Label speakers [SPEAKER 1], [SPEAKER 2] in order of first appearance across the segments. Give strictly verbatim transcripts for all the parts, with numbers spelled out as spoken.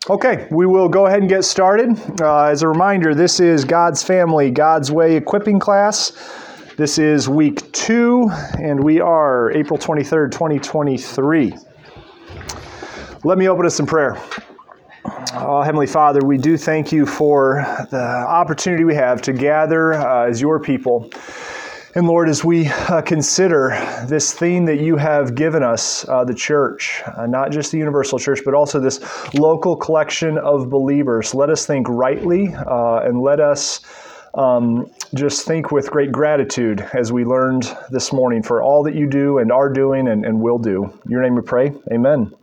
[SPEAKER 1] Okay, we will go ahead and get started. Uh, as a reminder, this is God's Family, God's Way equipping class. This is week two, and we are April twenty-third, twenty twenty-three. Let me open us in prayer. Oh, Heavenly Father, we do thank you for the opportunity we have to gather uh, as your people. And Lord, as we uh, consider this theme that you have given us, uh, the church, uh, not just the universal church, but also this local collection of believers, let us think rightly uh, and let us um, just think with great gratitude as we learned this morning for all that you do and are doing and, and will do. In your name we pray. Amen.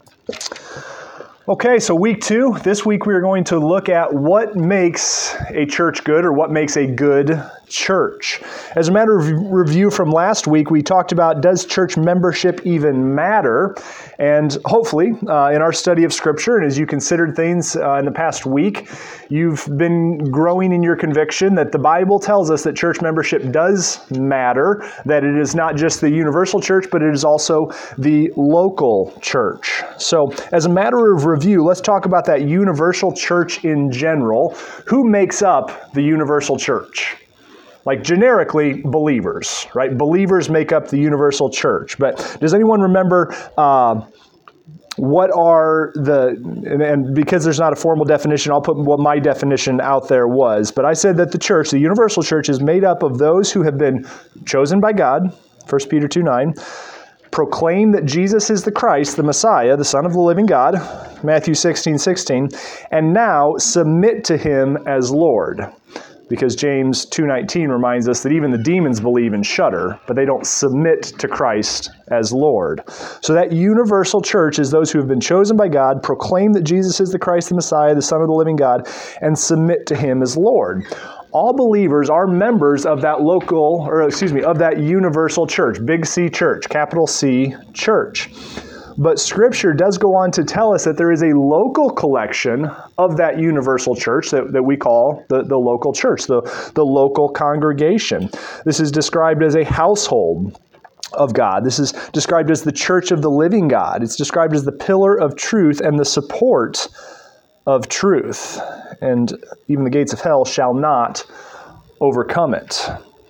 [SPEAKER 1] Okay, so week two. This week we are going to look at what makes a church good, or what makes a good church. As a matter of review from last week, we talked about, does church membership even matter? And hopefully, uh, in our study of Scripture, and as you considered things uh, in the past week, you've been growing in your conviction that the Bible tells us that church membership does matter, that it is not just the universal church, but it is also the local church. So, as a matter of review, let's talk about that universal church in general. Who makes up the universal church? Like generically, believers, right? Believers make up the universal church. But does anyone remember uh, what are the, and, and because there's not a formal definition, I'll put what my definition out there was. But I said that the church, the universal church, is made up of those who have been chosen by God, First Peter two nine, proclaim that Jesus is the Christ, the Messiah, the Son of the living God, Matthew sixteen sixteen, and now submit to him as Lord. Because James two nineteen reminds us that even the demons believe and shudder, but they don't submit to Christ as Lord. So that universal church is those who have been chosen by God, proclaim that Jesus is the Christ, the Messiah, the Son of the living God, and submit to him as Lord. All believers are members of that local, or excuse me, of that universal church, big C church, capital C church. But Scripture does go on to tell us that there is a local collection of that universal church that, that we call the, the local church, the, the local congregation. This is described as a household of God. This is described as the church of the living God. It's described as the pillar of truth and the support of truth. And even the gates of hell shall not overcome it.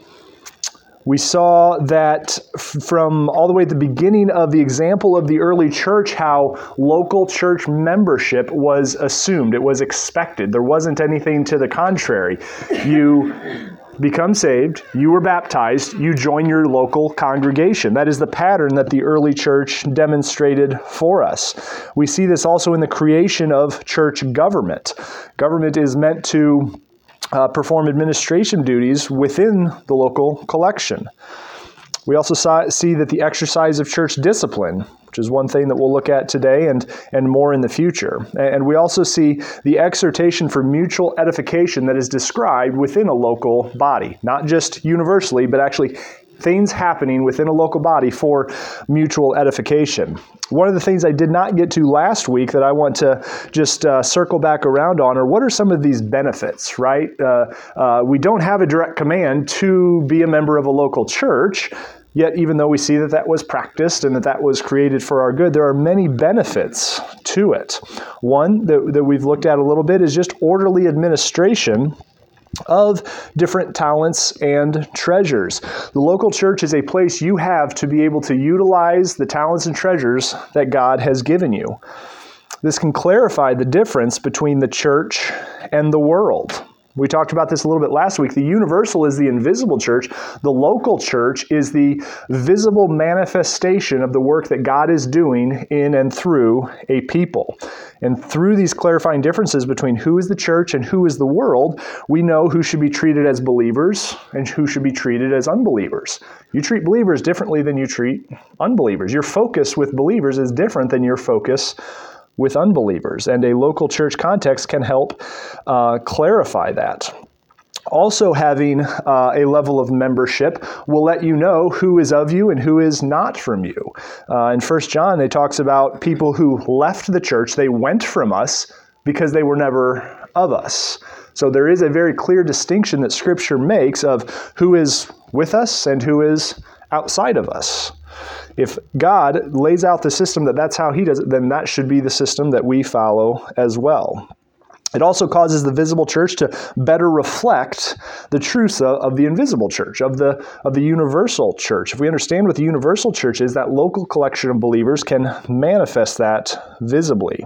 [SPEAKER 1] We saw that from all the way at the beginning of the example of the early church, how local church membership was assumed. It was expected. There wasn't anything to the contrary. You become saved, you were baptized, you join your local congregation. That is the pattern that the early church demonstrated for us. We see this also in the creation of church government. Government is meant to Uh, perform administration duties within the local collection. We also saw, see that the exercise of church discipline, which is one thing that we'll look at today and, and more in the future. And we also see the exhortation for mutual edification that is described within a local body, not just universally, but actually things happening within a local body for mutual edification. One of the things I did not get to last week that I want to just uh, circle back around on are what are some of these benefits, right? Uh, uh, we don't have a direct command to be a member of a local church, yet even though we see that that was practiced and that that was created for our good, there are many benefits to it. One that, that we've looked at a little bit is just orderly administration of different talents and treasures. The local church is a place you have to be able to utilize the talents and treasures that God has given you. This can clarify the difference between the church and the world. We talked about this a little bit last week. The universal is the invisible church. The local church is the visible manifestation of the work that God is doing in and through a people. And through these clarifying differences between who is the church and who is the world, we know who should be treated as believers and who should be treated as unbelievers. You treat believers differently than you treat unbelievers. Your focus with believers is different than your focus with unbelievers, and a local church context can help uh, clarify that. Also, having uh, a level of membership will let you know who is of you and who is not from you. Uh, in First John, it talks about people who left the church. They went from us because they were never of us. So there is a very clear distinction that Scripture makes of who is with us and who is outside of us. If God lays out the system that that's how he does it, then that should be the system that we follow as well. It also causes the visible church to better reflect the truth of, of the invisible church, of the of the universal church. If we understand what the universal church is, that local collection of believers can manifest that visibly.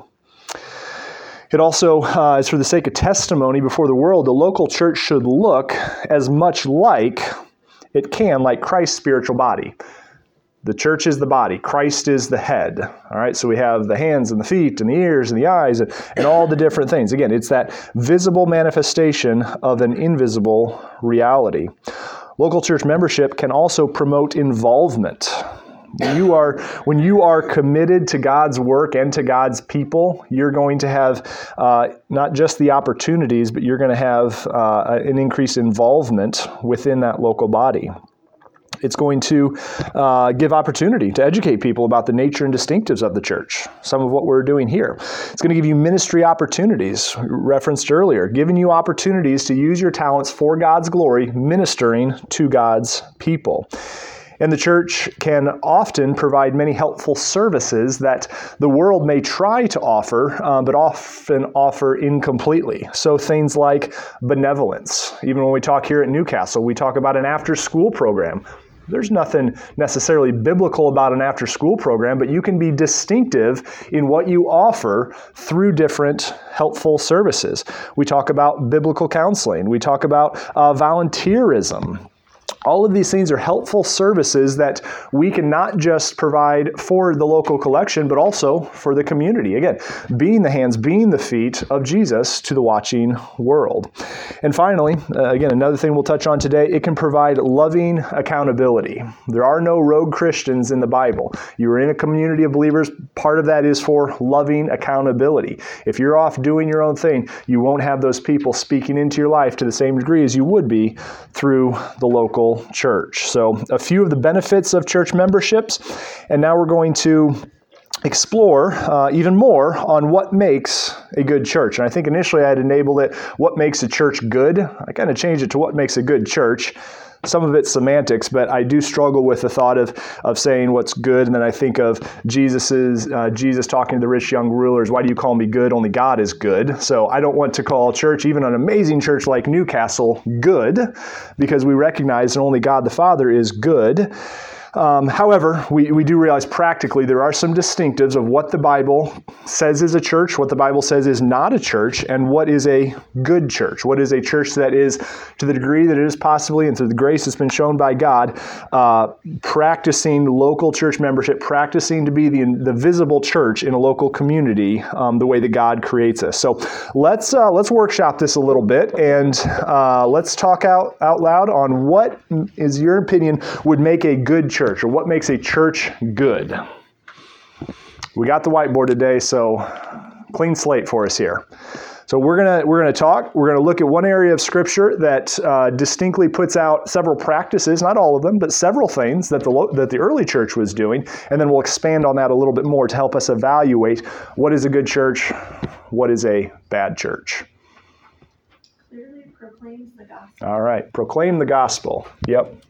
[SPEAKER 1] It also uh, is for the sake of testimony before the world. The local church should look as much like it can, like Christ's spiritual body. The church is the body. Christ is the head. All right, so we have the hands and the feet and the ears and the eyes and, and all the different things. Again, it's that visible manifestation of an invisible reality. Local church membership can also promote involvement. When you are, when you are committed to God's work and to God's people, you're going to have uh, not just the opportunities, but you're going to have uh, an increased involvement within that local body. It's going to uh, give opportunity to educate people about the nature and distinctives of the church, some of what we're doing here. It's going to give you ministry opportunities, referenced earlier, giving you opportunities to use your talents for God's glory, ministering to God's people. And the church can often provide many helpful services that the world may try to offer, um, but often offer incompletely. So things like benevolence. Even when we talk here at Newcastle, we talk about an after-school program. There's nothing necessarily biblical about an after-school program, but you can be distinctive in what you offer through different helpful services. We talk about biblical counseling. We talk about uh, volunteerism. All of these things are helpful services that we can not just provide for the local collection, but also for the community. Again, being the hands, being the feet of Jesus to the watching world. And finally, uh, again, another thing we'll touch on today, it can provide loving accountability. There are no rogue Christians in the Bible. You are in a community of believers. Part of that is for loving accountability. If you're off doing your own thing, you won't have those people speaking into your life to the same degree as you would be through the local church. So a few of the benefits of church memberships, and now we're going to explore uh, even more on what makes a good church. And I think initially I had enabled it, what makes a church good. I kind of changed it to what makes a good church. Some of it's semantics, but I do struggle with the thought of of saying what's good, and then I think of Jesus's uh, Jesus talking to the rich young rulers. Why do you call me good? Only God is good. So I don't want to call church, even an amazing church like Newcastle, good, because we recognize that only God the Father is good. Um, however, we, we do realize practically there are some distinctives of what the Bible says is a church, what the Bible says is not a church, and what is a good church. What is a church that is, to the degree that it is possibly, and through the grace that's been shown by God, uh, practicing local church membership, practicing to be the, the visible church in a local community um, the way that God creates us. So let's uh, let's workshop this a little bit, and uh, let's talk out, out loud on what is your opinion would make a good church. Church, or what makes a church good. We got the whiteboard today, so clean slate for us here. So we're gonna we're gonna talk. We're gonna look at one area of Scripture that uh, distinctly puts out several practices, not all of them, but several things that the that the early church was doing, and then we'll expand on that a little bit more to help us evaluate what is a good church, what is a bad church.
[SPEAKER 2] Clearly proclaims the gospel.
[SPEAKER 1] All right, proclaim the gospel. Yep.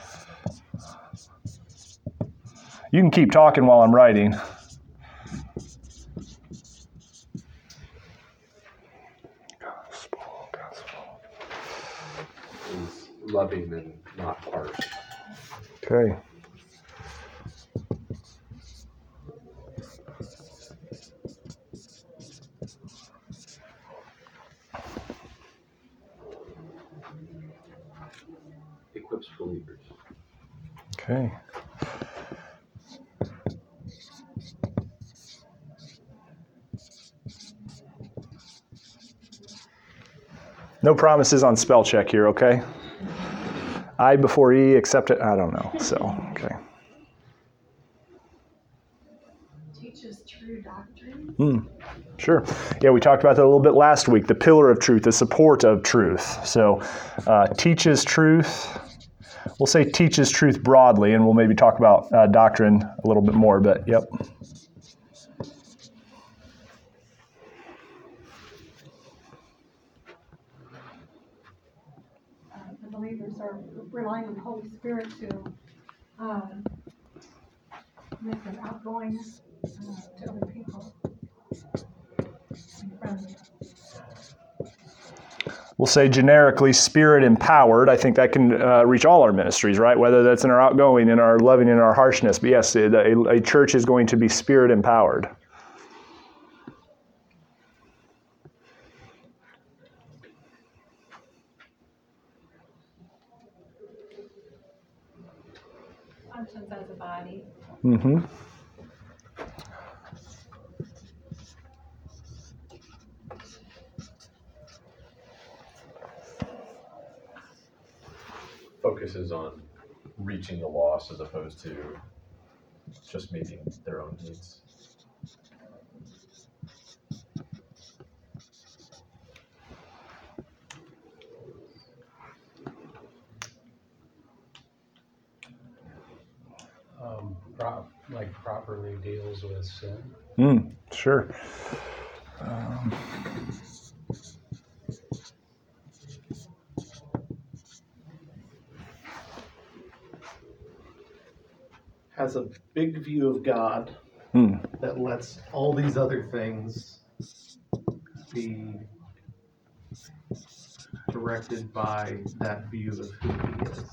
[SPEAKER 1] You can keep talking while I'm writing. Gospel, gospel.
[SPEAKER 3] Is loving and not harsh.
[SPEAKER 1] Okay.
[SPEAKER 3] Equips believers.
[SPEAKER 1] Okay. No promises on spell check here, okay? I before E, accept it. I don't know. So, okay.
[SPEAKER 2] Teaches true doctrine.
[SPEAKER 1] Hmm. Sure. Yeah, we talked about that a little bit last week. The pillar of truth, the support of truth. So, uh, teaches truth. We'll say teaches truth broadly, and we'll maybe talk about uh, doctrine a little bit more, but yep.
[SPEAKER 4] Believers are relying on the Holy Spirit to um,
[SPEAKER 2] Make them outgoing uh, to other people. And friendly.
[SPEAKER 1] We'll say generically spirit empowered. I think that can uh, reach all our ministries, right? Whether that's in our outgoing, in our loving, in our harshness. But yes, a, a church is going to be spirit empowered.
[SPEAKER 2] Functions as a body.
[SPEAKER 1] Mm-hmm.
[SPEAKER 4] Focuses on reaching the lost as opposed to just meeting their own needs.
[SPEAKER 5] Um, pro- like properly deals with sin.
[SPEAKER 1] Mm, sure. Um,
[SPEAKER 6] has a big view of God
[SPEAKER 1] mm,
[SPEAKER 6] that lets all these other things be directed by that view of who he is.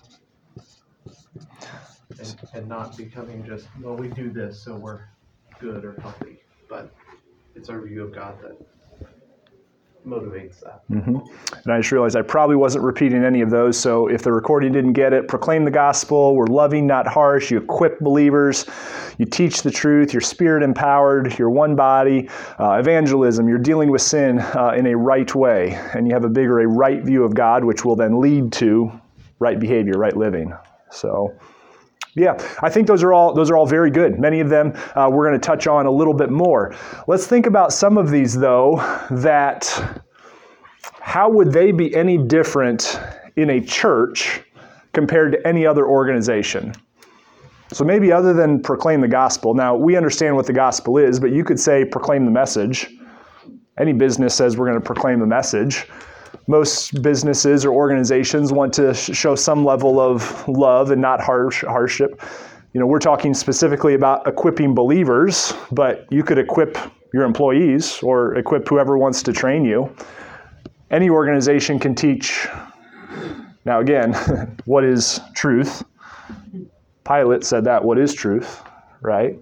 [SPEAKER 6] And, and not becoming just, well, we do this so we're good or healthy, but it's our view of God that motivates that.
[SPEAKER 1] mm-hmm. And I just realized I probably wasn't repeating any of those, so if the recording didn't get it, proclaim the gospel, we're loving, not harsh, you equip believers, you teach the truth, you're spirit empowered, you're one body, uh, evangelism, you're dealing with sin uh, in a right way, and you have a bigger, a right view of God, which will then lead to right behavior, right living. So... yeah, I think those are all those are all very good. Many of them uh, we're going to touch on a little bit more. Let's think about some of these, though, that how would they be any different in a church compared to any other organization? So maybe other than proclaim the gospel. Now, we understand what the gospel is, but you could say proclaim the message. Any business says we're going to proclaim the message. Most businesses or organizations want to sh- show some level of love and not harsh hardship. You know, we're talking specifically about equipping believers, but you could equip your employees or equip whoever wants to train you. Any organization can teach. Now, again, what is truth? Pilate said that, what is truth, right?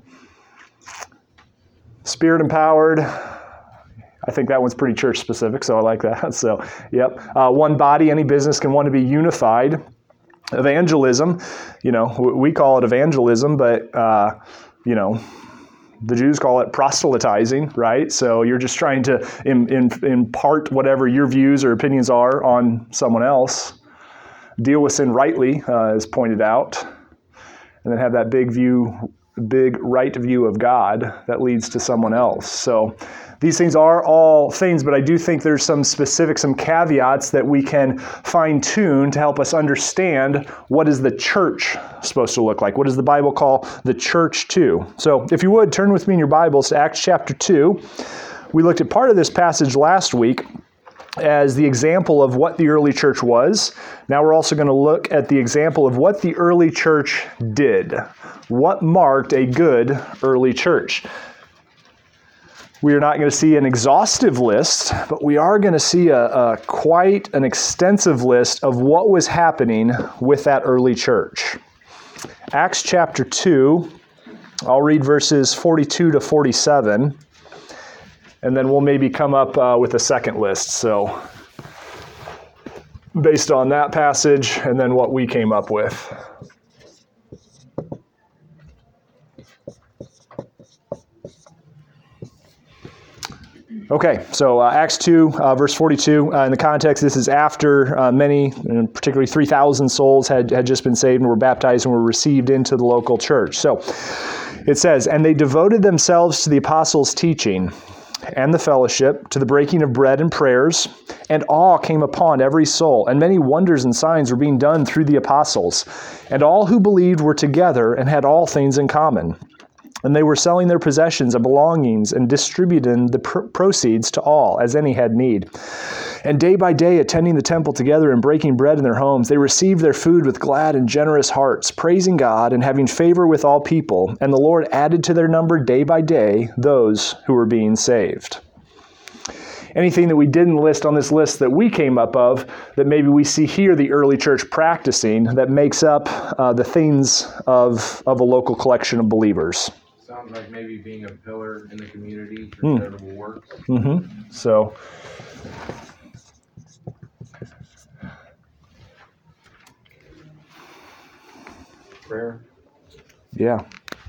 [SPEAKER 1] Spirit empowered. I think that one's pretty church specific, so I like that. So, yep. Uh, one body, any business can want to be unified. Evangelism, you know, we call it evangelism, but, uh, you know, the Jews call it proselytizing, right? So you're just trying to in, in, impart whatever your views or opinions are on someone else. Deal with sin rightly, uh, as pointed out, and then have that big view, big right view of God that leads to someone else. So these things are all things, but I do think there's some specific, some caveats that we can fine-tune to help us understand what is the church supposed to look like. What does the Bible call the church to? So if you would, turn with me in your Bibles to Acts chapter two. We looked at part of this passage last week as the example of what the early church was. Now we're also going to look at the example of what the early church did. What marked a good early church? We are not going to see an exhaustive list, but we are going to see a, a quite an extensive list of what was happening with that early church. Acts chapter two, I'll read verses forty-two to forty-seven, and then we'll maybe come up uh, with a second list. So, based on that passage and then what we came up with. Okay, so uh, Acts two, uh, verse forty-two, uh, in the context, this is after uh, many, particularly three thousand souls had, had just been saved and were baptized and were received into the local church. So it says, "And they devoted themselves to the apostles' teaching and the fellowship, to the breaking of bread and prayers, and awe came upon every soul, and many wonders and signs were being done through the apostles. And all who believed were together and had all things in common. And they were selling their possessions and belongings and distributing the pr- proceeds to all, as any had need. And day by day, attending the temple together and breaking bread in their homes, they received their food with glad and generous hearts, praising God and having favor with all people. And the Lord added to their number day by day those who were being saved. Anything that we didn't list on this list that we came up of, that maybe we see here the early church practicing, that makes up uh, the things of, of a local collection of believers?
[SPEAKER 7] Sounds like maybe being a pillar in the community for
[SPEAKER 1] Mm.
[SPEAKER 7] charitable works.
[SPEAKER 1] Mm-hmm. So,
[SPEAKER 7] Prayer.
[SPEAKER 1] yeah.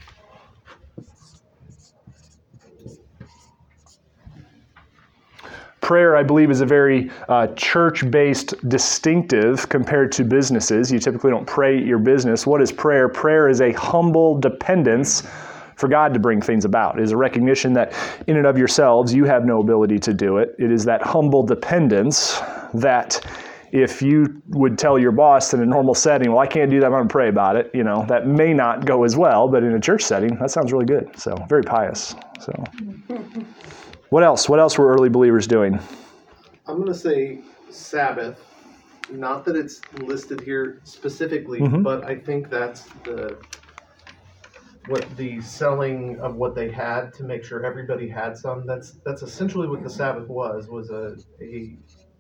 [SPEAKER 1] Prayer, I believe, is a very uh, church-based distinctive compared to businesses. You typically don't pray at your business. What is prayer? Prayer is a humble dependence for God to bring things about. It is a recognition that in and of yourselves, you have no ability to do it. It is that humble dependence that if you would tell your boss in a normal setting, well, I can't do that, I'm going to pray about it, you know, that may not go as well, but in a church setting, that sounds really good. So, very pious. So, what else? What else were early believers doing?
[SPEAKER 6] I'm going to say Sabbath. Not that it's listed here specifically,
[SPEAKER 1] Mhm.
[SPEAKER 6] but I think that's the what the selling of what they had to make sure everybody had some. That's that's essentially what the Sabbath was. Was a a.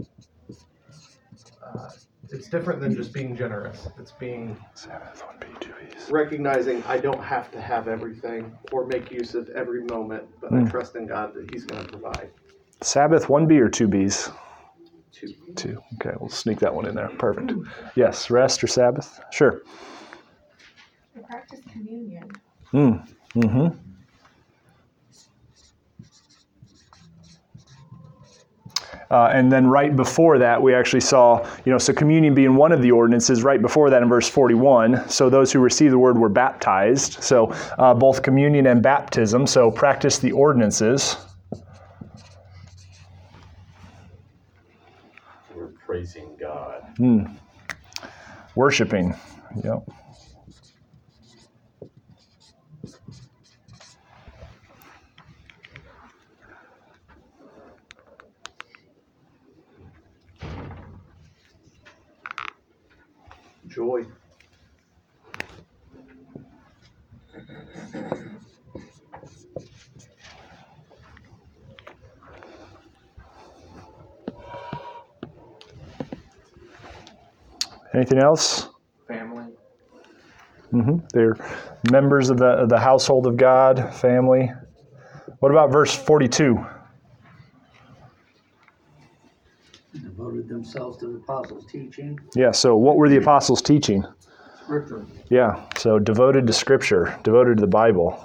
[SPEAKER 6] Uh, it's different than just being generous. It's being
[SPEAKER 1] Sabbath, one B, two B's.
[SPEAKER 6] recognizing I don't have to have everything or make use of every moment, but
[SPEAKER 1] Mm.
[SPEAKER 6] I trust in God that He's going to provide.
[SPEAKER 1] Sabbath, one B or two B's?
[SPEAKER 6] Too.
[SPEAKER 1] Two. Okay, we'll sneak that one in there. Perfect. Yes, rest or Sabbath? Sure.
[SPEAKER 2] We practice communion.
[SPEAKER 1] Mm. Mm-hmm. Uh, and then right before that, we actually saw, you know, so communion being one of the ordinances, right before that in verse forty-one, so those who received the word were baptized. So uh, both communion and baptism, so practice the ordinances.
[SPEAKER 4] We're praising God.
[SPEAKER 1] Mm. Worshiping. Yep.
[SPEAKER 6] Joy.
[SPEAKER 1] Anything else?
[SPEAKER 7] Family.
[SPEAKER 1] Mm-hmm. They're members of the, of the household of God, family. What about verse forty-two?
[SPEAKER 8] Devoted themselves to the apostles' teaching.
[SPEAKER 1] Yeah, so what were the apostles teaching?
[SPEAKER 8] Scripture.
[SPEAKER 1] Yeah, so devoted to Scripture, devoted to the Bible.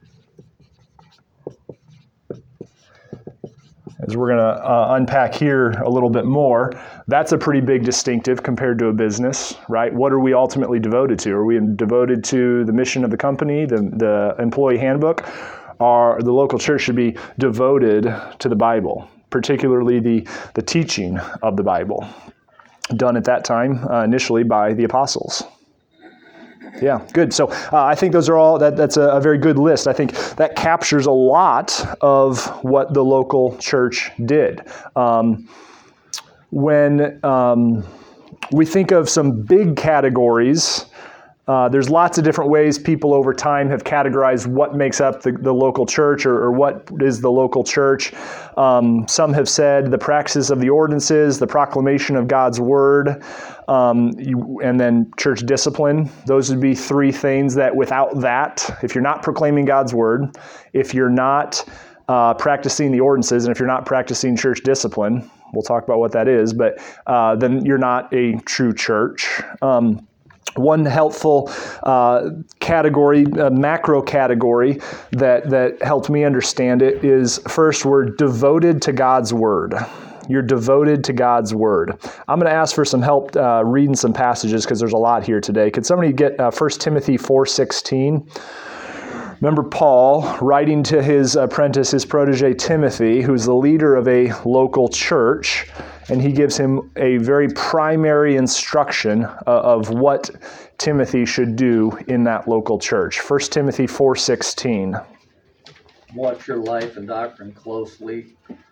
[SPEAKER 1] As we're going to uh, unpack here a little bit more, that's a pretty big distinctive compared to a business, right? What are we ultimately devoted to? Are we devoted to the mission of the company, the, the employee handbook? Or the local church should be devoted to the Bible, particularly the, the teaching of the Bible, done at that time uh, initially by the apostles. Yeah, good. So uh, I think those are all, that, that's a, a very good list. I think that captures a lot of what the local church did. Um, when um, we think of some big categories, uh, there's lots of different ways people over time have categorized what makes up the, the local church or, or what is the local church. Um, some have said the practices of the ordinances, the proclamation of God's word, um, you, and then church discipline. Those would be three things that without that, if you're not proclaiming God's word, if you're not uh, practicing the ordinances, and if you're not practicing church discipline, we'll talk about what that is, but uh, then you're not a true church. Um, One helpful uh, category, uh, macro category that, that helped me understand it is, first, we're devoted to God's word. You're devoted to God's word. I'm going to ask for some help uh, reading some passages because there's a lot here today. Could somebody get uh, First Timothy four sixteen? Remember Paul writing to his apprentice, his protege Timothy, who's the leader of a local church, and he gives him a very primary instruction uh, of what Timothy should do in that local church. First Timothy four sixteen.
[SPEAKER 8] Watch your life and doctrine closely.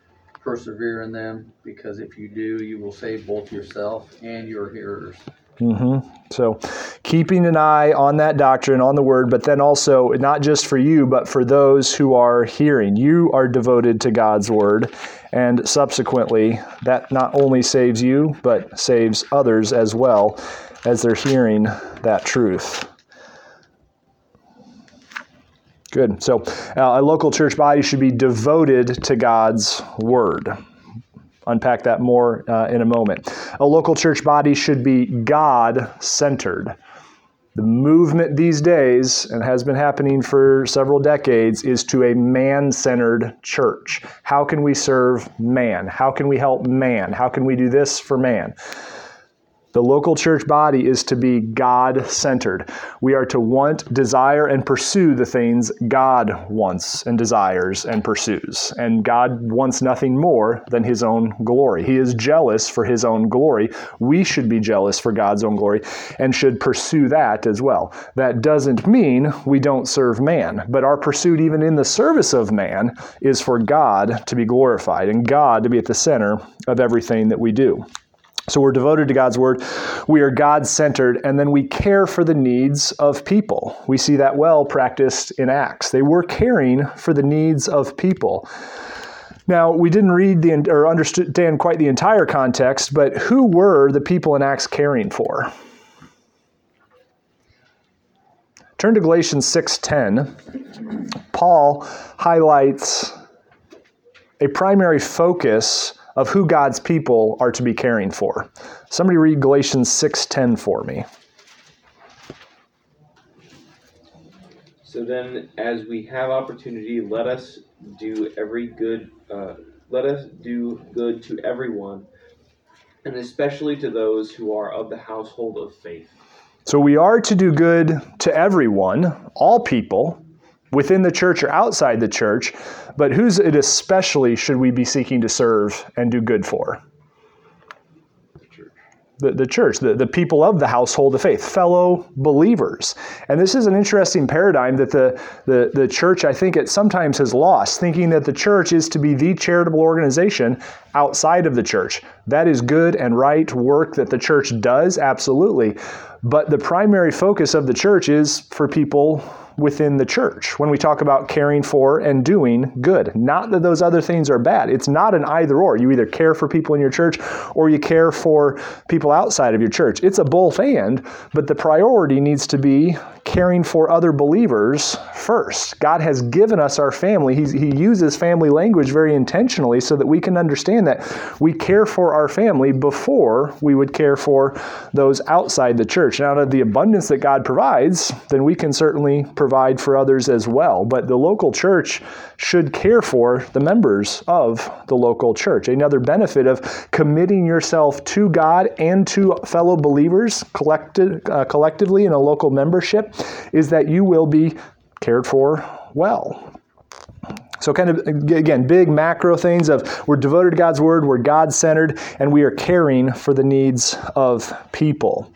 [SPEAKER 8] persevere in them, because if you do, you will save both yourself and your hearers.
[SPEAKER 1] Mm-hmm. So keeping an eye on that doctrine, on the word, but then also not just for you, but for those who are hearing. You are devoted to God's word, and subsequently that not only saves you, but saves others as well as they're hearing that truth. Good. So uh, a local church body should be devoted to God's word. Unpack that more uh, in a moment. A local church body should be God-centered. The movement these days, and has been happening for several decades, is to a man-centered church. How can we serve man? How can we help man? How can we do this for man? The local church body is to be God-centered. We are to want, desire, and pursue the things God wants and desires and pursues. And God wants nothing more than His own glory. He is jealous for His own glory. We should be jealous for God's own glory and should pursue that as well. That doesn't mean we don't serve man, but our pursuit, even in the service of man, is for God to be glorified and God to be at the center of everything that we do. So we're devoted to God's word, we are God-centered, and then we care for the needs of people. We see that well practiced in Acts. They were caring for the needs of people. Now, we didn't read the or understand quite the entire context, but who were the people in Acts caring for? Turn to Galatians six ten. Paul highlights a primary focus of who God's people are to be caring for. Somebody read Galatians six ten for me.
[SPEAKER 9] So then, as we have opportunity, let us do every good. Uh, let us do good to everyone, and especially to those who are of the household of faith.
[SPEAKER 1] So we are to do good to everyone, all people, within the church or outside the church, but who's it especially should we be seeking to serve and do good for? The, the church, the, the people of the household of faith, fellow believers. And this is an interesting paradigm that the, the, the church, I think, it sometimes has lost, thinking that the church is to be the charitable organization outside of the church. That is good and right work that the church does, absolutely. But the primary focus of the church is for people within the church when we talk about caring for and doing good. Not that those other things are bad. It's not an either or. You either care for people in your church or you care for people outside of your church. It's a both and, but the priority needs to be caring for other believers first. God has given us our family. He's, he uses family language very intentionally so that we can understand that we care for our family before we would care for those outside the church. And out of the abundance that God provides, then we can certainly provide for others as well. But the local church should care for the members of the local church. Another benefit of committing yourself to God and to fellow believers collected, uh, collectively in a local membership is that you will be cared for well. So kind of, again, big macro things of we're devoted to God's word, we're God-centered, and we are caring for the needs of people.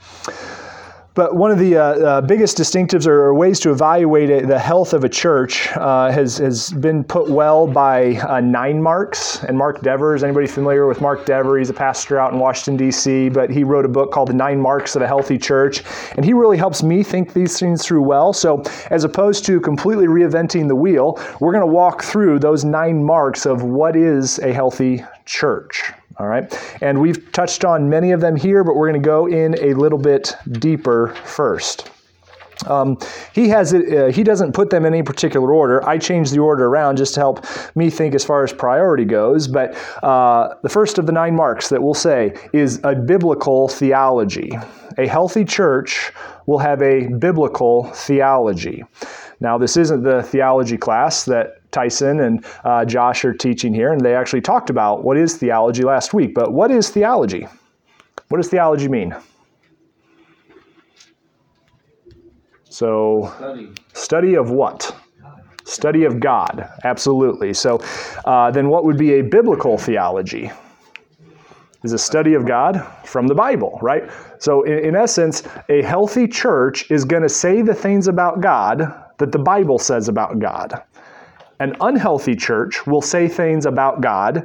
[SPEAKER 1] But one of the uh, uh, biggest distinctives or, or ways to evaluate it, the health of a church uh, has, has been put well by uh, Nine Marks and Mark Dever. Is anybody familiar with Mark Dever? He's a pastor out in Washington, D C, but he wrote a book called The Nine Marks of a Healthy Church, and he really helps me think these things through well. So as opposed to completely reinventing the wheel, we're going to walk through those nine marks of what is a healthy church. All right, and we've touched on many of them here, but we're going to go in a little bit deeper first. Um, he has it. Uh, he doesn't put them in any particular order. I changed the order around just to help me think as far as priority goes. But uh, the first of the nine marks that we'll say is a biblical theology. A healthy church will have a biblical theology. Now, this isn't the theology class that Tyson and uh, Josh are teaching here, and they actually talked about what is theology last week. But what is theology? What does theology mean? So,
[SPEAKER 9] Study.
[SPEAKER 1] Study of what? Study of God, absolutely. So, uh, then what would be a biblical theology? Is a study of God from the Bible, right? So, in, in essence, a healthy church is going to say the things about God that the Bible says about God. An unhealthy church will say things about God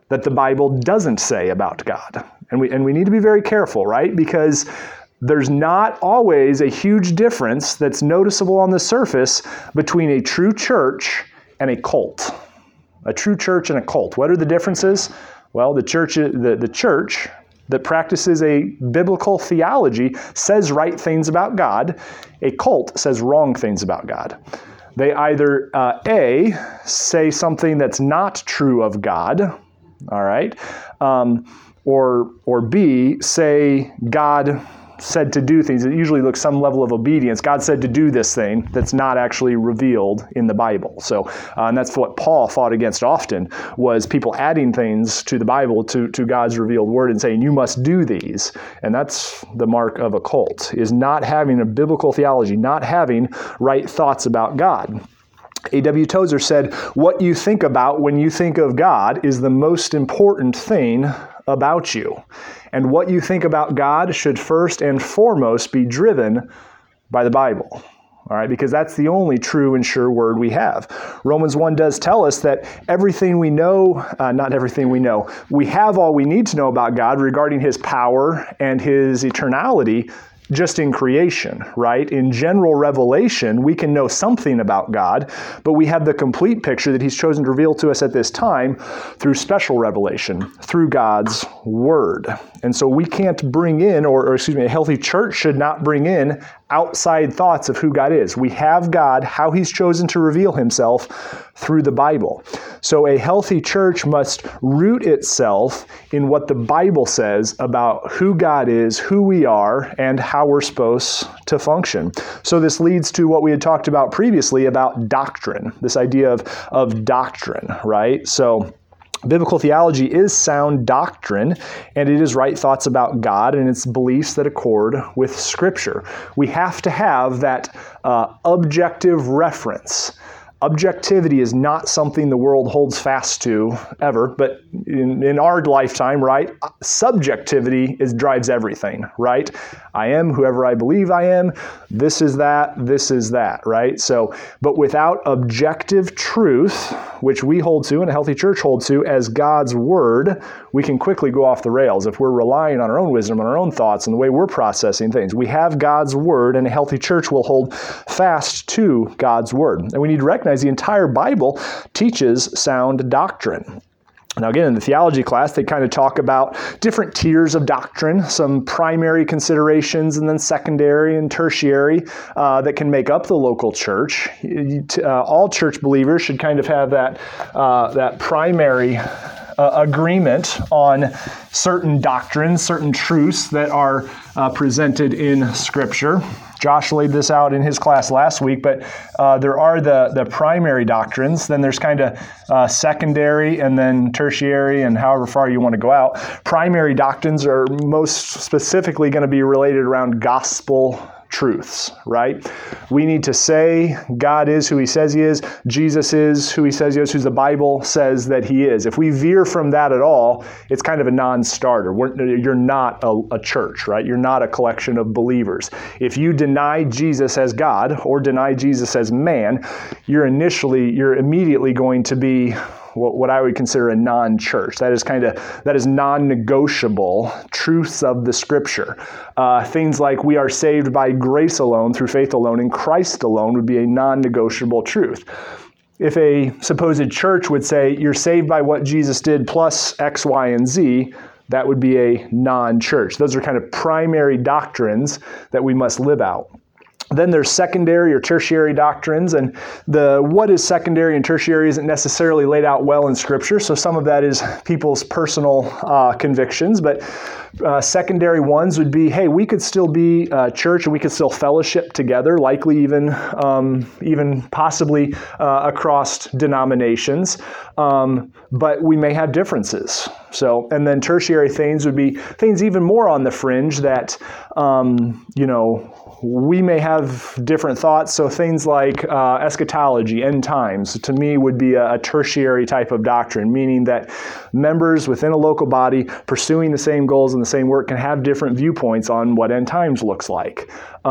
[SPEAKER 1] that the Bible doesn't say about God. And we, and we need to be very careful, right? Because there's not always a huge difference that's noticeable on the surface between a true church and a cult. A true church and a cult. What are the differences? Well, the church, the, the church that practices a biblical theology says right things about God. A cult says wrong things about God. They either, uh, A, say something that's not true of God, all right, um, or, or B, say God said to do things. It usually looks some level of obedience. God said to do this thing that's not actually revealed in the Bible. So, uh, and that's what Paul fought against often, was people adding things to the Bible, to, to God's revealed word, and saying, you must do these. And that's the mark of a cult, is not having a biblical theology, not having right thoughts about God. A W Tozer said, what you think about when you think of God is the most important thing about you. And what you think about God should first and foremost be driven by the Bible. All right, because that's the only true and sure word we have. Romans one does tell us that everything we know, uh, not everything we know, we have all we need to know about God regarding his power and his eternality just in creation, right? In general revelation, we can know something about God, but we have the complete picture that he's chosen to reveal to us at this time through special revelation, through God's word. And so we can't bring in, or, or excuse me, a healthy church should not bring in outside thoughts of who God is. We have God, how he's chosen to reveal himself through the Bible. So a healthy church must root itself in what the Bible says about who God is, who we are, and how we're supposed to function. So this leads to what we had talked about previously about doctrine, this idea of, of doctrine, right? So biblical theology is sound doctrine, and it is right thoughts about God and its beliefs that accord with Scripture. We have to have that uh, objective reference. Objectivity is not something the world holds fast to ever, but in, in our lifetime, right, subjectivity is drives everything, right? I am whoever I believe I am. This is that, this is that, right? So, but without objective truth, which we hold to and a healthy church holds to as God's word, we can quickly go off the rails if we're relying on our own wisdom and our own thoughts and the way we're processing things. We have God's word, and a healthy church will hold fast to God's word. And we need to recognize the entire Bible teaches sound doctrine. Now, again, in the theology class, they kind of talk about different tiers of doctrine, some primary considerations, and then secondary and tertiary uh, that can make up the local church. Uh, all church believers should kind of have that uh, that primary uh, agreement on certain doctrines, certain truths that are uh, presented in Scripture. Josh laid this out in his class last week, but uh, there are the, the primary doctrines, then there's kind of uh, secondary and then tertiary, and however far you want to go out. Primary doctrines are most specifically going to be related around gospel truths, right? We need to say God is who he says he is, Jesus is who he says he is, who the Bible says that he is. If we veer from that at all, it's kind of a non-starter. We're, you're not a, a church, right? You're not a collection of believers. If you deny Jesus as God or deny Jesus as man, you're initially, you're immediately going to be what I would consider a non-church. That is kind of, that is non-negotiable truths of the Scripture. Uh, things like we are saved by grace alone, through faith alone, in Christ alone would be a non-negotiable truth. If a supposed church would say, you're saved by what Jesus did plus X, Y, and Z, that would be a non-church. Those are kind of primary doctrines that we must live out. Then there's secondary or tertiary doctrines, and the what is secondary and tertiary isn't necessarily laid out well in Scripture, so some of that is people's personal uh, convictions, but uh, secondary ones would be, hey, we could still be a church and we could still fellowship together, likely even um, even possibly uh, across denominations, um, but we may have differences. So, and then tertiary things would be things even more on the fringe that, um, you know, we may have different thoughts. So things like uh, eschatology, end times, to me would be a, a tertiary type of doctrine, meaning that members within a local body pursuing the same goals and the same work can have different viewpoints on what end times looks like.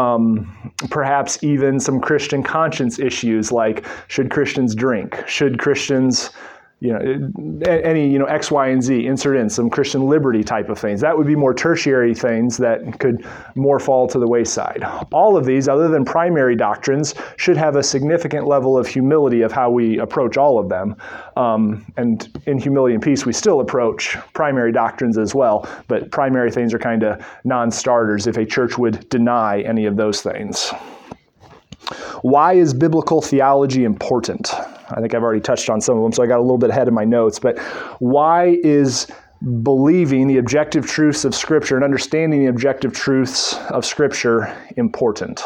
[SPEAKER 1] Um, perhaps even some Christian conscience issues like, should Christians drink? Should Christians you know, any, you know, X, Y, and Z, insert in some Christian liberty type of things. That would be more tertiary things that could more fall to the wayside. All of these, other than primary doctrines, should have a significant level of humility of how we approach all of them. Um, and in humility and peace, we still approach primary doctrines as well, but primary things are kind of non-starters if a church would deny any of those things. Why is biblical theology important? I think I've already touched on some of them, so I got a little bit ahead of my notes. But why is believing the objective truths of Scripture and understanding the objective truths of Scripture important?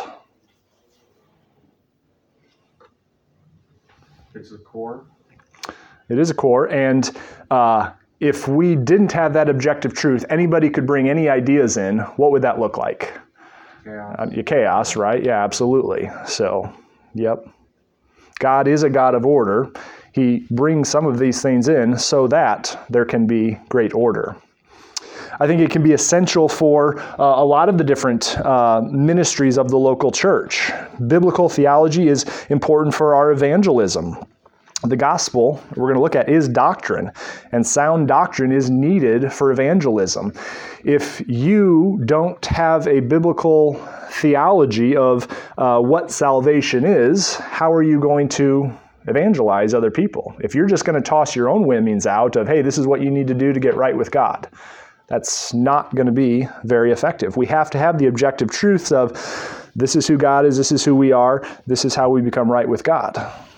[SPEAKER 4] It's the core.
[SPEAKER 1] It is a core, and uh, if we didn't have that objective truth, anybody could bring any ideas in. What would that look like?
[SPEAKER 7] Chaos.
[SPEAKER 1] Uh, chaos, right? Yeah, absolutely. So, yep. God is a God of order. He brings some of these things in so that there can be great order. I think it can be essential for uh, a lot of the different uh, ministries of the local church. Biblical theology is important for our evangelism. The gospel we're going to look at is doctrine, and sound doctrine is needed for evangelism. If you don't have a biblical theology of uh, what salvation is, how are you going to evangelize other people? If you're just going to toss your own whimmings out of, hey, this is what you need to do to get right with God, that's not going to be very effective. We have to have the objective truths of this is who God is, this is who we are, this is how we become right with God.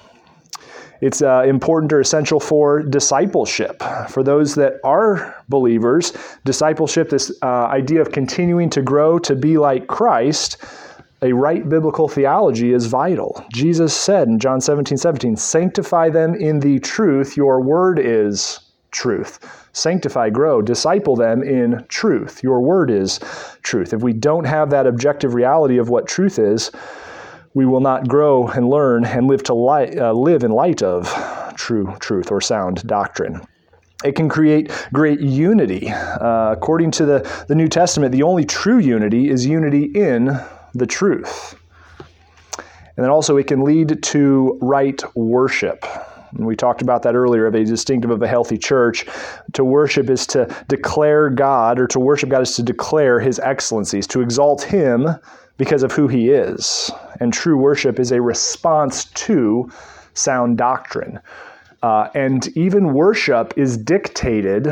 [SPEAKER 1] It's uh, important or essential for discipleship. For those that are believers, discipleship, this uh, idea of continuing to grow to be like Christ, a right biblical theology is vital. Jesus said in John seventeen seventeen, sanctify them in the truth, your word is truth. Sanctify, grow, disciple them in truth. Your word is truth. If we don't have that objective reality of what truth is, we will not grow and learn and live to light, uh, live in light of true truth or sound doctrine. It can create great unity. Uh, according to the, the New Testament, the only true unity is unity in the truth. And then also it can lead to right worship. And we talked about that earlier, of a distinctive of a healthy church. To worship is to declare God, or to worship God is to declare His excellencies, to exalt Him because of who He is. And true worship is a response to sound doctrine. Uh, and even worship is dictated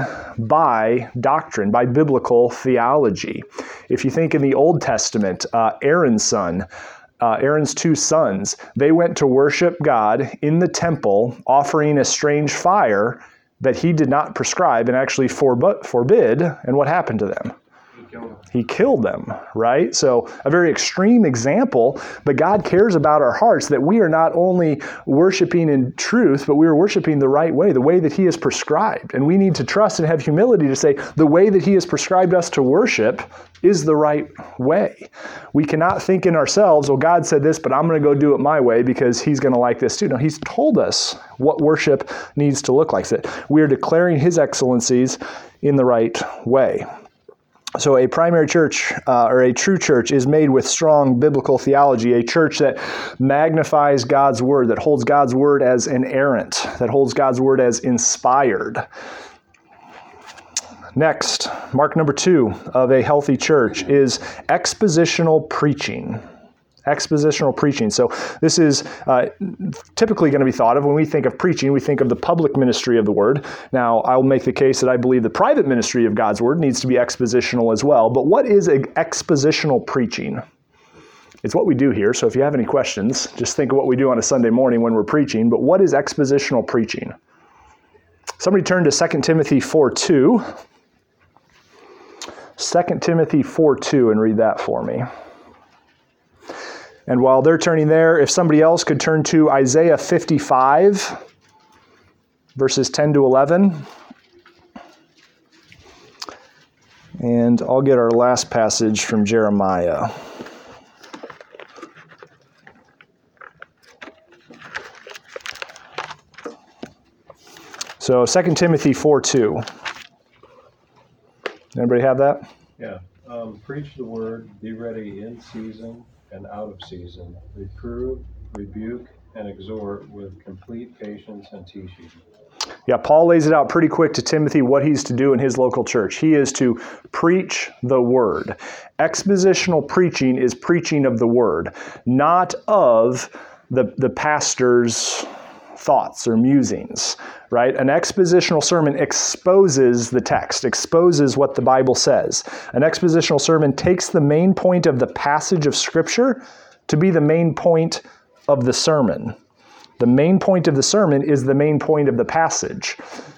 [SPEAKER 1] by doctrine, by biblical theology. If you think in the Old Testament, uh, Aaron's son, uh, Aaron's two sons, they went to worship God in the temple, offering a strange fire that he did not prescribe and actually forb- forbid. And what happened to them? He killed them, right? So a very extreme example, but God cares about our hearts, that we are not only worshiping in truth, but we are worshiping the right way, the way that He has prescribed. And we need to trust and have humility to say the way that He has prescribed us to worship is the right way. We cannot think in ourselves, well, God said this, but I'm going to go do it my way because He's going to like this too. No, He's told us what worship needs to look like. That we are declaring His excellencies in the right way. So a primary church, uh, or a true church, is made with strong biblical theology, a church that magnifies God's word, that holds God's word as inerrant, that holds God's word as inspired. Next, mark number two of a healthy church is expositional preaching. Expositional preaching. So this is uh, typically going to be thought of when we think of preaching, we think of the public ministry of the word. Now, I'll make the case that I believe the private ministry of God's word needs to be expositional as well. But what is a expositional preaching? It's what we do here. So if you have any questions, just think of what we do on a Sunday morning when we're preaching. But what is expositional preaching? Somebody turn to Second Timothy four two. Second Timothy four two and read that for me. And while they're turning there, if somebody else could turn to Isaiah fifty-five, verses ten to eleven. And I'll get our last passage from Jeremiah. So Second Timothy four two. Anybody have that?
[SPEAKER 10] Yeah. Um, preach the word, be ready in season and out of season. Reprove, rebuke, and exhort with complete patience and teaching.
[SPEAKER 1] Yeah, Paul lays it out pretty quick to Timothy what he's to do in his local church. He is to preach the word. Expositional preaching is preaching of the word, not of the, the pastor's thoughts or musings, right? An expositional sermon exposes the text, exposes what the Bible says. An expositional sermon takes the main point of the passage of Scripture to be the main point of the sermon. The main point of the sermon is the main point of the passage.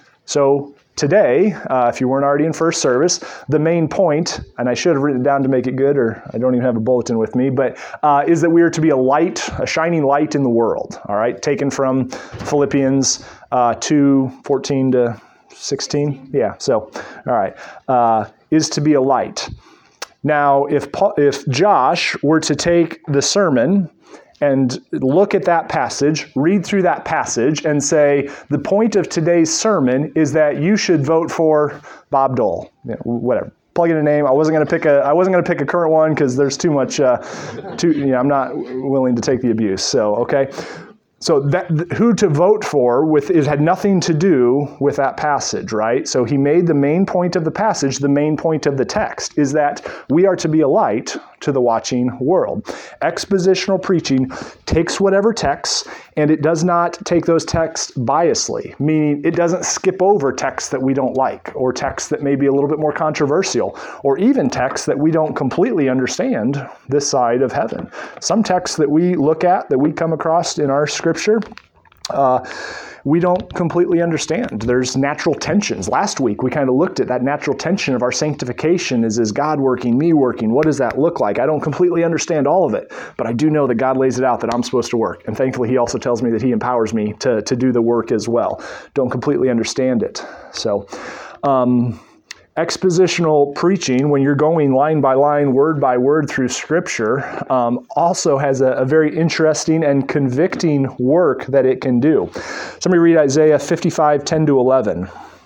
[SPEAKER 1] So today, uh, if you weren't already in first service, the main point, and I should have written it down to make it good, or I don't even have a bulletin with me, but uh, is that we are to be a light, a shining light in the world, all right? Taken from Philippians uh, two, fourteen to sixteen. Yeah, so, all right. Uh, is to be a light. Now, if Paul, if Josh were to take the sermon and look at that passage, read through that passage, and say, the point of today's sermon is that you should vote for Bob Dole. You know, whatever. Plug in a name. I wasn't going to pick a. I wasn't going to pick a current one because there's too much. Uh, too. You know, I'm not willing to take the abuse. So okay. So that who to vote for with it had nothing to do with that passage, right? So he made the main point of the passage, the main point of the text, is that we are to be a light to the watching world. Expositional preaching takes whatever text, and it does not take those texts biasly, meaning it doesn't skip over texts that we don't like, or texts that may be a little bit more controversial, or even texts that we don't completely understand this side of heaven. Some texts that we look at, that we come across in our scripture, uh, we don't completely understand. There's natural tensions. Last week, we kind of looked at that natural tension of our sanctification. Is, is God working, me working? What does that look like? I don't completely understand all of it, but I do know that God lays it out that I'm supposed to work. And thankfully, he also tells me that he empowers me to, to do the work as well. Don't completely understand it. So, um, expositional preaching, when you're going line by line, word by word through Scripture, um, also has a, a very interesting and convicting work that it can do. Somebody read Isaiah fifty-five, ten to eleven.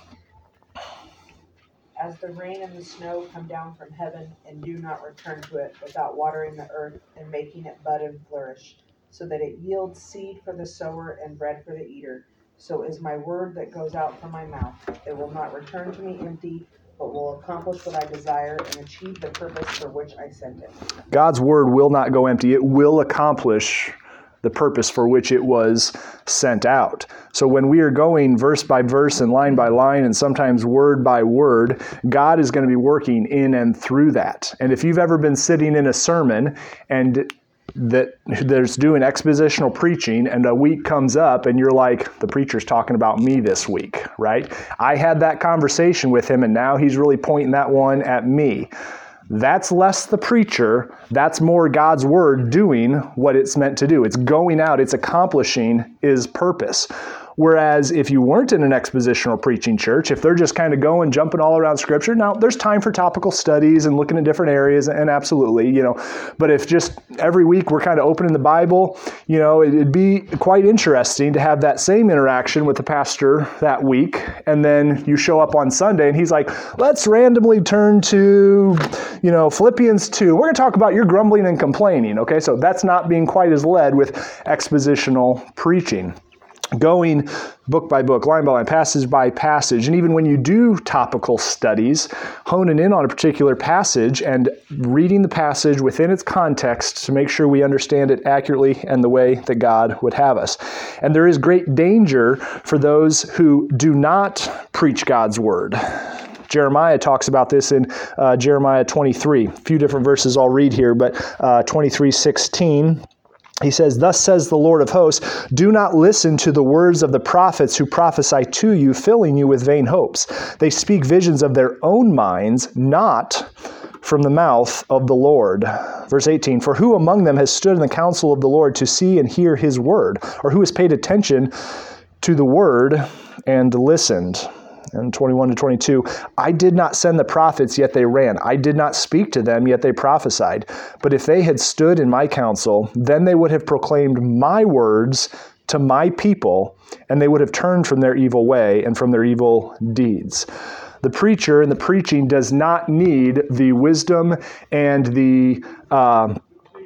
[SPEAKER 11] As the rain and the snow come down from heaven and do not return to it without watering the earth and making it bud and flourish, so that it yields seed for the sower and bread for the eater, so is my word that goes out from my mouth. It will not return to me empty, but will accomplish what I desire and achieve the purpose for which I sent it. God's word will not go empty. It will accomplish the purpose for which it was sent out. So when we are going verse by verse and line by line and sometimes word by word, God is going to be working in and through that. And if you've ever been sitting in a sermon and that there's doing expositional preaching and a week comes up and you're like, the preacher's talking about me this week, right? I had that conversation with him and now he's really pointing that one at me. That's less the preacher. That's more God's word doing what it's meant to do. It's going out. It's accomplishing his purpose. Whereas if you weren't in an expositional preaching church, if they're just kind of going, jumping all around Scripture, now there's time for topical studies and looking at different areas, and absolutely, you know, but if just every week we're kind of opening the Bible, you know, it'd be quite interesting to have that same interaction with the pastor that week, and then you show up on Sunday and he's like, let's randomly turn to, you know, Philippians two. We're going to talk about your grumbling and complaining, okay? So that's not being quite as led with expositional preaching. Going book by book, line by line, passage by passage, and even when you do topical studies, honing in on a particular passage and reading the passage within its context to make sure we understand it accurately and the way that God would have us. And there is great danger for those who do not preach God's word. Jeremiah talks about this in uh, Jeremiah twenty-three. A few different verses I'll read here, but uh, twenty-three sixteen. He says, thus says the Lord of hosts, do not listen to the words of the prophets who prophesy to you, filling you with vain hopes. They speak visions of their own minds, not from the mouth of the Lord. Verse eighteen, for who among them has stood in the counsel of the Lord to see and hear his word? Or who has paid attention to the word and listened? And twenty-one to twenty-two, I did not send the prophets, yet they ran. I did not speak to them, yet they prophesied. But if they had stood in my counsel, then they would have proclaimed my words to my people, and they would have turned from their evil way and from their evil deeds. The preacher and the preaching does not need the wisdom and the uh,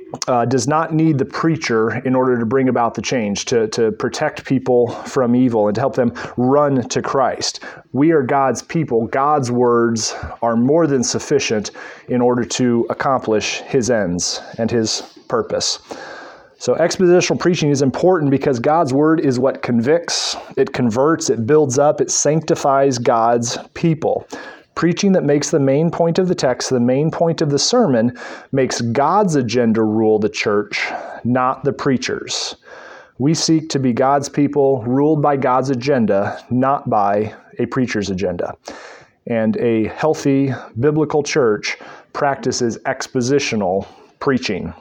[SPEAKER 1] uh, does not need the preacher in order to bring about the change, to, to protect people from evil and to help them run to Christ. We are God's people. God's words are more than sufficient in order to accomplish his ends and his purpose. So expositional preaching is important because God's word is what convicts, it converts, it builds up, it sanctifies God's people. Preaching that makes the main point of the text, the main point of the sermon, makes God's agenda rule the church, not the preacher's. We seek to be God's people, ruled by God's agenda, not by a preacher's agenda. And a healthy biblical church practices expositional preaching.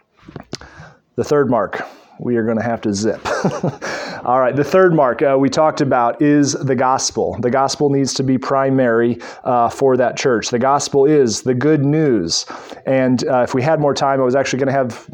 [SPEAKER 1] The third mark, we are going to have to zip. All right, the third mark uh, we talked about is the gospel. The gospel needs to be primary uh, for that church. The gospel is the good news. And uh, if we had more time, I was actually going to have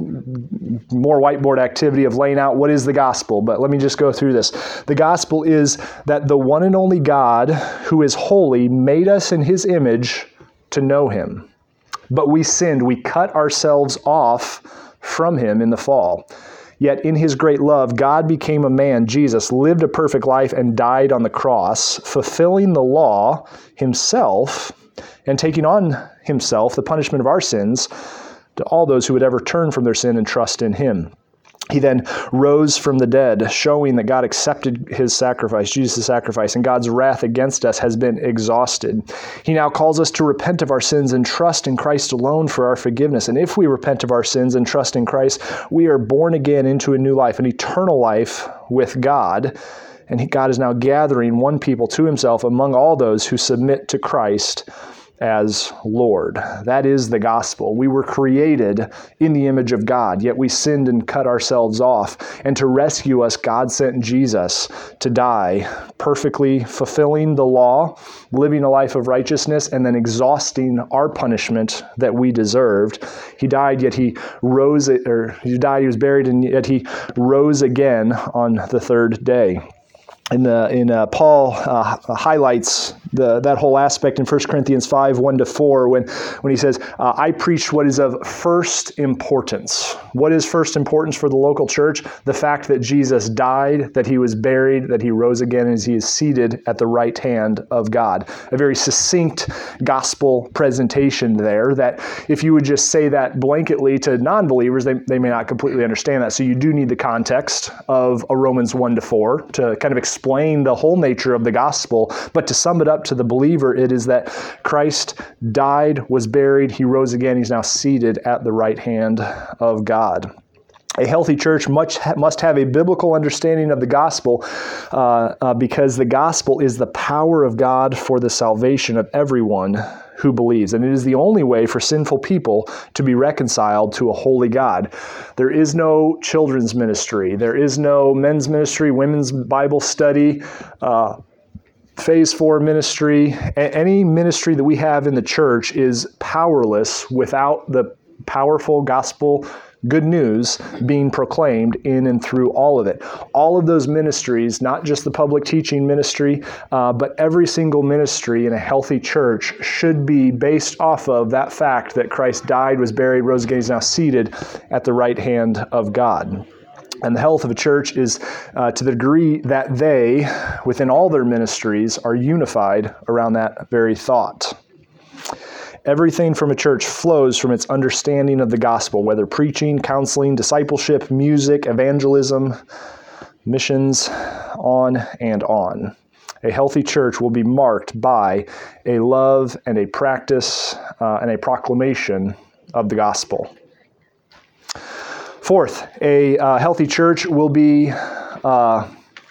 [SPEAKER 1] more whiteboard activity of laying out what is the gospel. But let me just go through this. The gospel is that the one and only God, who is holy, made us in his image to know him. But we sinned. We cut ourselves off from him in the fall. Yet in his great love, God became a man, Jesus, lived a perfect life and died on the cross, fulfilling the law himself and taking on himself the punishment of our sins to all those who would ever turn from their sin and trust in him. He then rose from the dead, showing that God accepted his sacrifice, Jesus' sacrifice, and God's wrath against us has been exhausted. He now calls us to repent of our sins and trust in Christ alone for our forgiveness. And if we repent of our sins and trust in Christ, we are born again into a new life, an eternal life with God. And God is now gathering one people to himself among all those who submit to Christ as Lord. That is the gospel. We were created in the image of God, yet we sinned and cut ourselves off. And to rescue us, God sent Jesus to die, perfectly fulfilling the law, living a life of righteousness, and then exhausting our punishment that we deserved. He died, yet he rose, or he died, he was buried, and yet he rose again on the third day. In, the, in uh, Paul uh, highlights the, that whole aspect in First Corinthians five, one to four, when, when he says, uh, I preach what is of first importance. What is first importance for the local church? The fact that Jesus died, that he was buried, that he rose again, and he is seated at the right hand of God. A very succinct gospel presentation there that if you would just say that blanketly to non-believers, they, they may not completely understand that. So you do need the context of a Romans one to four to kind of explain explain the whole nature of the gospel, but to sum it up to the believer, it is that Christ died, was buried, he rose again, he's now seated at the right hand of God. A healthy church much, must have a biblical understanding of the gospel uh, uh, because the gospel is the power of God for the salvation of everyone who believes. And it is the only way for sinful people to be reconciled to a holy God. There is no children's ministry. There is no men's ministry, women's Bible study, uh, phase four ministry. A- any ministry that we have in the church is powerless without the powerful gospel good news being proclaimed in and through all of it. All of those ministries, not just the public teaching ministry, uh, but every single ministry in a healthy church should be based off of that fact that Christ died, was buried, rose again, is now seated at the right hand of God. And the health of a church is uh, to the degree that they, within all their ministries, are unified around that very thought. Everything from a church flows from its understanding of the gospel, whether preaching, counseling, discipleship, music, evangelism, missions, on and on. A healthy church will be marked by a love and a practice uh, and a proclamation of the gospel. Fourth, a uh, healthy church will be uh,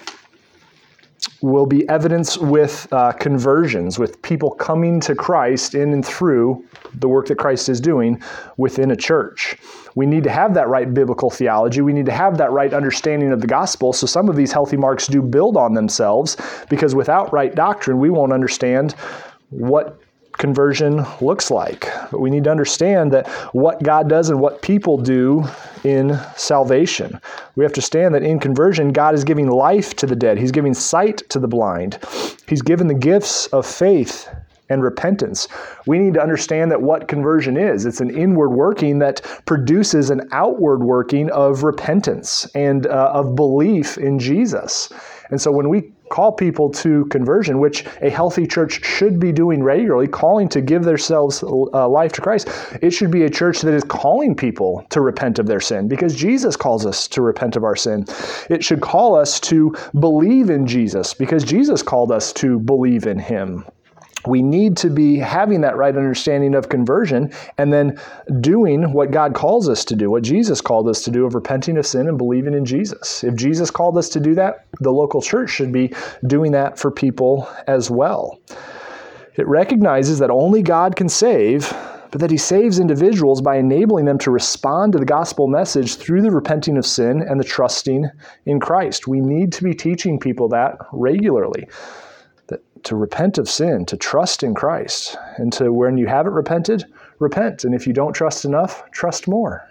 [SPEAKER 1] will be evidence with uh, conversions, with people coming to Christ in and through the work that Christ is doing within a church. We need to have that right biblical theology. We need to have that right understanding of the gospel. So some of these healthy marks do build on themselves, because without right doctrine, we won't understand what conversion looks like. But we need to understand that what God does and what people do in salvation. We have to understand that in conversion, God is giving life to the dead. He's giving sight to the blind. He's given the gifts of faith and repentance. We need to understand that what conversion is. It's an inward working that produces an outward working of repentance and uh, of belief in Jesus. And so when we call people to conversion, which a healthy church should be doing regularly, calling to give themselves uh, life to Christ, it should be a church that is calling people to repent of their sin, because Jesus calls us to repent of our sin. It should call us to believe in Jesus, because Jesus called us to believe in him. We need to be having that right understanding of conversion and then doing what God calls us to do, what Jesus called us to do, of repenting of sin and believing in Jesus. If Jesus called us to do that, the local church should be doing that for people as well. It recognizes that only God can save, but that he saves individuals by enabling them to respond to the gospel message through the repenting of sin and the trusting in Christ. We need to be teaching people that regularly. To repent of sin, to trust in Christ, and to, when you haven't repented, repent. And if you don't trust enough, trust more.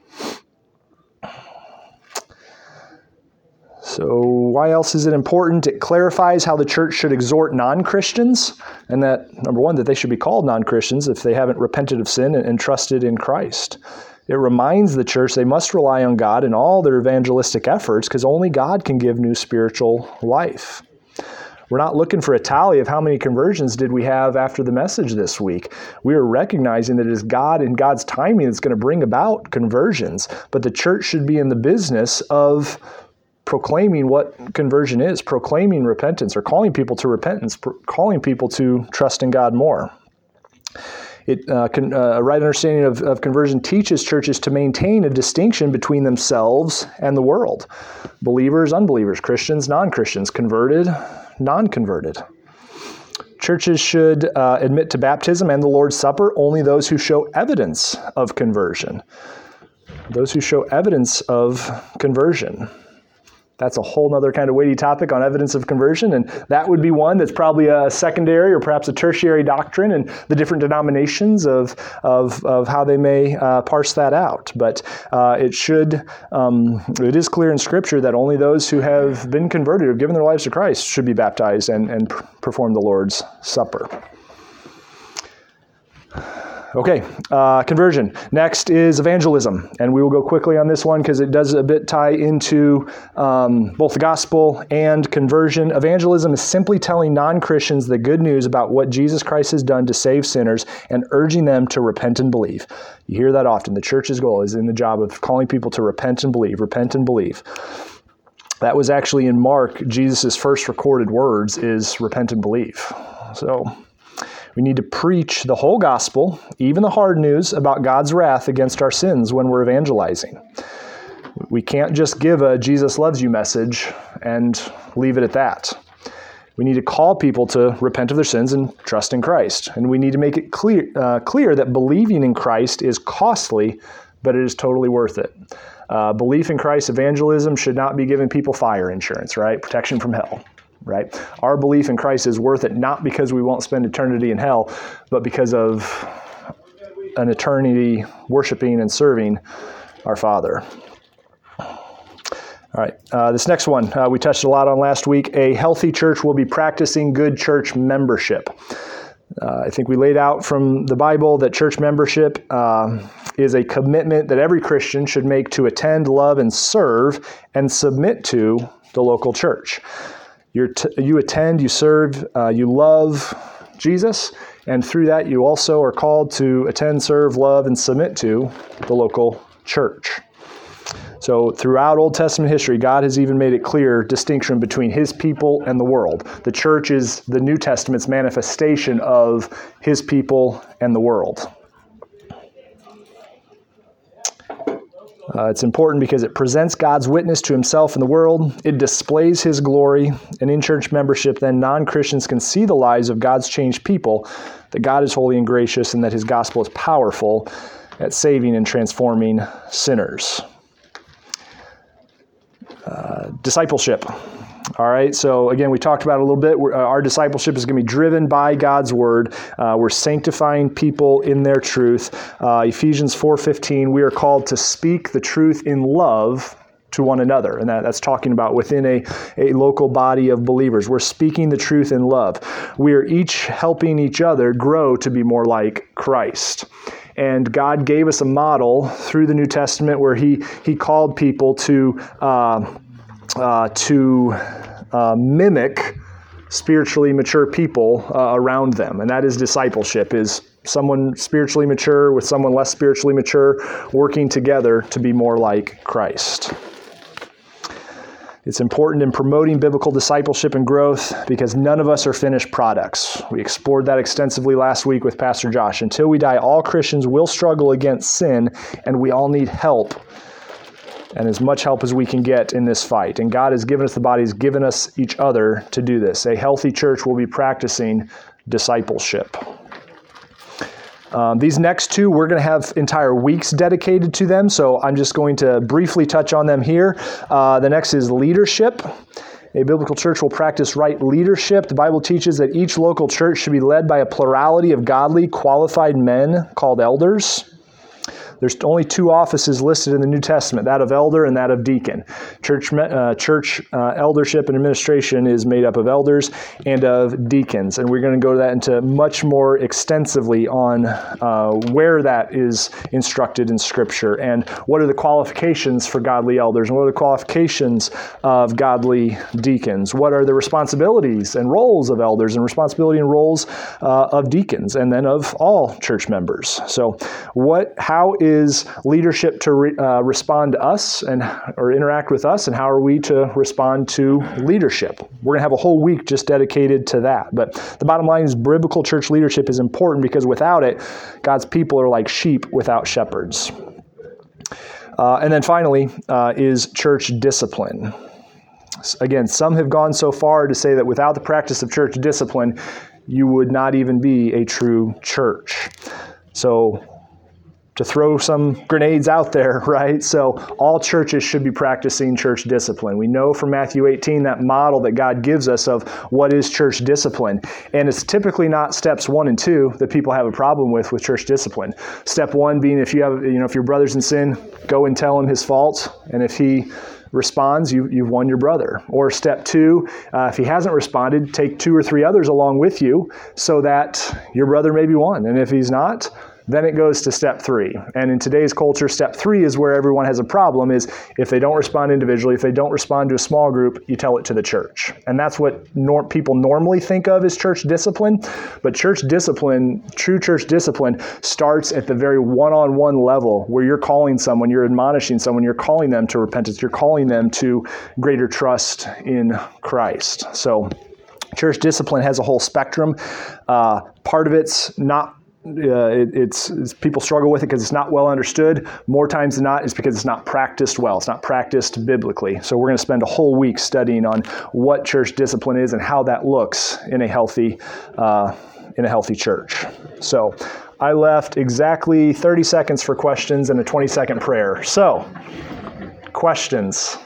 [SPEAKER 1] So why else is it important? It clarifies how the church should exhort non-Christians, and that, number one, that they should be called non-Christians if they haven't repented of sin and, and trusted in Christ. It reminds the church they must rely on God in all their evangelistic efforts, because only God can give new spiritual life. We're not looking for a tally of how many conversions did we have after the message this week. We are recognizing that it is God and God's timing that's going to bring about conversions. But the church should be in the business of proclaiming what conversion is, proclaiming repentance, or calling people to repentance, pro- calling people to trust in God more. It, uh, con, uh, a right understanding of, of conversion teaches churches to maintain a distinction between themselves and the world. Believers, unbelievers, Christians, non-Christians, converted, non-converted. Churches should uh, admit to baptism and the Lord's Supper only those who show evidence of conversion. Those who show evidence of conversion. That's a whole other kind of weighty topic on evidence of conversion, and that would be one that's probably a secondary or perhaps a tertiary doctrine, and the different denominations of of, of how they may uh, parse that out. But uh, it should, um, it is clear in Scripture that only those who have been converted or given their lives to Christ should be baptized and, and perform the Lord's Supper. Okay, uh, conversion. Next is evangelism, and we will go quickly on this one because it does a bit tie into um, both the gospel and conversion. Evangelism is simply telling non-Christians the good news about what Jesus Christ has done to save sinners and urging them to repent and believe. You hear that often. The church's goal is in the job of calling people to repent and believe, repent and believe. That was actually in Mark, Jesus' first recorded words is repent and believe. So we need to preach the whole gospel, even the hard news about God's wrath against our sins when we're evangelizing. We can't just give a Jesus loves you message and leave it at that. We need to call people to repent of their sins and trust in Christ. And we need to make it clear, uh, clear that believing in Christ is costly, but it is totally worth it. Uh, belief in Christ evangelism should not be giving people fire insurance, right? Protection from hell. Right? Our belief in Christ is worth it not because we won't spend eternity in hell, but because of an eternity worshiping and serving our Father. All right, uh, this next one uh, we touched a lot on last week. A healthy church will be practicing good church membership. Uh, I think we laid out from the Bible that church membership uh, is a commitment that every Christian should make to attend, love, and serve and submit to the local church. You're t- you attend, you serve, uh, you love Jesus, and through that you also are called to attend, serve, love, and submit to the local church. So throughout Old Testament history, God has even made it clear distinction between his people and the world. The church is the New Testament's manifestation of his people and the world. Uh, it's important because it presents God's witness to himself in the world. It displays his glory. And in church membership, then non-Christians can see the lives of God's changed people, that God is holy and gracious, and that his gospel is powerful at saving and transforming sinners. Uh, discipleship. All right, so again, we talked about it a little bit. We're, uh, our discipleship is going to be driven by God's word. Uh, we're sanctifying people in their truth. Uh, Ephesians four fifteen, we are called to speak the truth in love to one another. And that, that's talking about within a, a local body of believers. We're speaking the truth in love. We are each helping each other grow to be more like Christ. And God gave us a model through the New Testament where He He called people to uh, uh, to uh, mimic spiritually mature people uh, around them, and that is discipleship. Is someone spiritually mature with someone less spiritually mature working together to be more like Christ. It's important in promoting biblical discipleship and growth because none of us are finished products. We explored that extensively last week with Pastor Josh. Until we die, all Christians will struggle against sin, and we all need help, and as much help as we can get in this fight. And God has given us the body, He's given us each other to do this. A healthy church will be practicing discipleship. Um, these next two, we're going to have entire weeks dedicated to them, so I'm just going to briefly touch on them here. Uh, the next is leadership. A biblical church will practice right leadership. The Bible teaches that each local church should be led by a plurality of godly, qualified men called elders. There's only two offices listed in the New Testament, that of elder and that of deacon. Church uh, church uh, eldership and administration is made up of elders and of deacons. And we're going to go to that into much more extensively on uh, where that is instructed in Scripture and what are the qualifications for godly elders and what are the qualifications of godly deacons. What are the responsibilities and roles of elders and responsibility and roles uh, of deacons and then of all church members. So what, how is is leadership to re, uh, respond to us and or interact with us, and how are we to respond to leadership? We're going to have a whole week just dedicated to that. But the bottom line is biblical church leadership is important because without it, God's people are like sheep without shepherds. Uh, and then finally uh, is church discipline. Again, some have gone so far to say that without the practice of church discipline, you would not even be a true church. So to throw some grenades out there, right? So all churches should be practicing church discipline. We know from Matthew eighteen that model that God gives us of what is church discipline. And it's typically not steps one and two that people have a problem with with church discipline. Step one being if you have, you know, if your brother's in sin, go and tell him his fault. And if he responds, you, you've won your brother. Or step two, uh, if he hasn't responded, take two or three others along with you so that your brother may be won. And if he's not, then it goes to step three. And in today's culture, step three is where everyone has a problem, is if they don't respond individually, if they don't respond to a small group, you tell it to the church. And that's what nor- people normally think of as church discipline. But church discipline, true church discipline, starts at the very one-on-one level where you're calling someone, you're admonishing someone, you're calling them to repentance, you're calling them to greater trust in Christ. So church discipline has a whole spectrum. Uh, part of it's not Uh, it, it's, it's people struggle with it because it's not well understood. More times than not, it's because it's not practiced well. It's not practiced biblically. So we're going to spend a whole week studying on what church discipline is and how that looks in a healthy, uh, in a healthy church. So I left exactly thirty seconds for questions and a twenty second prayer. So questions.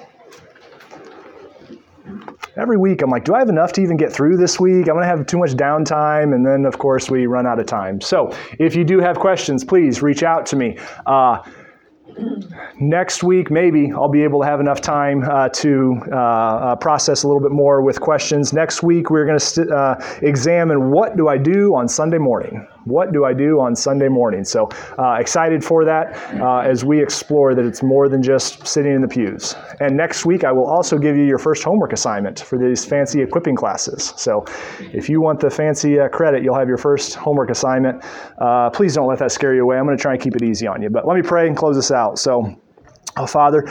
[SPEAKER 1] Every week, I'm like, do I have enough to even get through this week? I'm going to have too much downtime, and then, of course, we run out of time. So if you do have questions, please reach out to me. Uh, next week, maybe, I'll be able to have enough time uh, to uh, uh, process a little bit more with questions. Next week, we're going to st- uh, examine what do I do on Sunday morning? What do I do on Sunday morning? So uh, excited for that uh, as we explore that it's more than just sitting in the pews. And next week, I will also give you your first homework assignment for these fancy equipping classes. So if you want the fancy uh, credit, you'll have your first homework assignment. Uh, please don't let that scare you away. I'm going to try and keep it easy on you. But let me pray and close this out. So, oh, Father,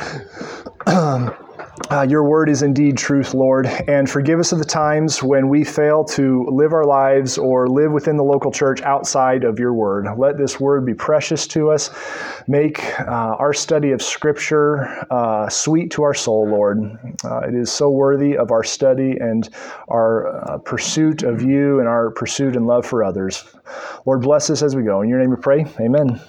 [SPEAKER 1] Uh, your word is indeed truth, Lord, and forgive us of the times when we fail to live our lives or live within the local church outside of your word. Let this word be precious to us. Make uh, our study of Scripture uh, sweet to our soul, Lord. Uh, it is so worthy of our study and our uh, pursuit of you and our pursuit and love for others. Lord, bless us as we go. In your name we pray. Amen.